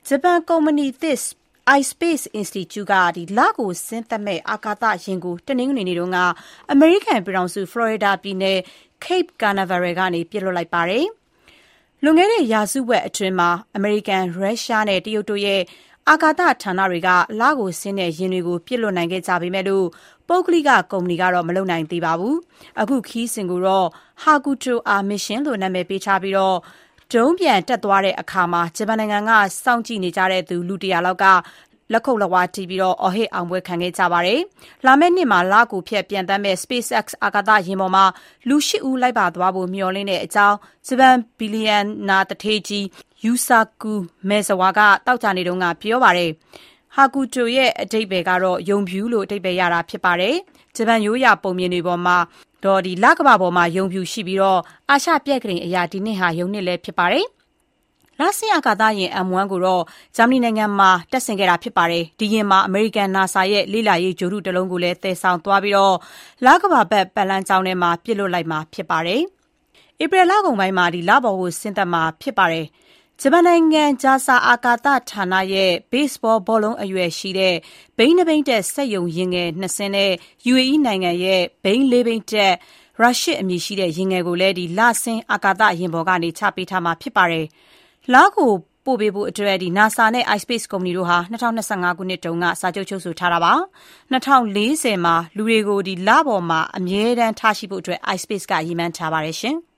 ဂျပန်ကုမ္ပဏီသစ် iSpace Institute ကလကိုဆင်းသက်မဲ့အာကာသယာဉ်ကိုတနင်္ဂနွေနေ့ကအမေရိကန်ပြည်ထောင်စုဖလော်ရီဒါပြည်နယ် Cape Canaveral ကနေပစ်လွှတ်လိုက်ပါတယ်။လွန်ခဲ့တဲ့ရာစုဝက်အတွင်းမှာအမေရိကန်၊ရုရှားနဲ့တရုတ်တို့ရဲ့အာကာသဌာနတွေကလကိုဆင်းတဲ့ယာဉ်တွေကိုပစ်လွှတ်နိုင်ခဲ့ကြပေမဲ့ပုဂ္ဂလိကကုမ္ပဏီကတော့မလုပ်နိုင်သေးပါဘူး။အခုခရီးစဉ်ကိုတော့ Hakuto R Mission လို့နာမည်ပေးထားပြီးဒုံးပျံတက်သွားတဲ့အခါမှာဂျပန်နိုင်ငံကစောင့်ကြည့်နေကြတဲ့သူလူ100လောက်ကလက်ခုပ်လက်ဝါးတီးပြီးအော်ဟစ်အောင်ပွဲခံခဲ့ကြပါတယ်။လာမယ့်နှစ်မှာလကိုဖြတ်ပြန်တမ်းမဲ့ SpaceX အာကာသယာဉ်ပေါ်မှာလူ8ဦးလိုက်ပါသွားဖို့မျှော်လင့်တဲ့အကြောင်းဂျပန်ဘီလီယံနာသူဌေးကြီး Yusaku Maezawa ကသောကြာနေ့တုန်းကပြောပါတယ်။ Hakuto ရဲ့အဓိပ္ပာယ်ကတော့ယုံဖြူလို့အဓိပ္ပာယ်ရတာဖြစ်ပါတယ်။ဂျပန်ရိုးရာပုံမြင်တွေပေါ်မှာလကမ္ဘာပေါ်မှာယုံဖြူရှိပြီးအာရှပြက်ကလေးအရာဒီနှစ်ဟာယုံနှစ်လည်းဖြစ်ပါတယ်။လဆင်းအာကာသယာဉ် M1 ကိုတော့ဂျာမနီနိုင်ငံမှာတက်ဆင်ခဲ့တာဖြစ်ပါတယ်။ဒီယာဉ်မှာအမေရိကန် NASA ရဲ့လေ့လာရေးဂြိုဟ်တုတစ်လုံးကိုလည်းသယ်ဆောင်သွားပြီးလကမ္ဘာပတ်လမ်းကြောင်းထဲမှာပစ်လွှတ်လိုက်မှာဖြစ်ပါတယ်။ဧပြီလကုန်ပိုင်းမှာလပေါ်ကိုဆင်းသက်မှာဖြစ်ပါတယ်။ဂျပန်နိုင်ငံဂျာဆာအာကာသဌာနရဲ့ဘေ့စ်ဘောဘောလုံးအရွယ်ရှိတဲ့ဘိန်း2ဘိန်းတက်စက်ရုံယာဉ်ငယ်2စင်းနဲ့ UAE နိုင်ငံရဲ့ဘိန်း4ဘိန်းတက်ရုရှစ်အမည်ရှိတဲ့ယာဉ်ငယ်ကိုလည်းလဆင်းအာကာသယာဉ်ပေါ်ကနေချပေးထားမှာဖြစ်ပါတယ်။လကိုပို့ပေးဖို့အတွက်NASA နဲ့ iSpace ကုမ္ပဏီတို့ဟာ2025ခုနှစ်တုန်းကစာချုပ်ချုပ်ဆိုထားတာပါ။2040မှာလူတွေကိုလပေါ်မှာအမြဲတမ်းထားရှိဖို့အတွက် iSpace ကရည်မှန်းထားပါတယ်ရှင်။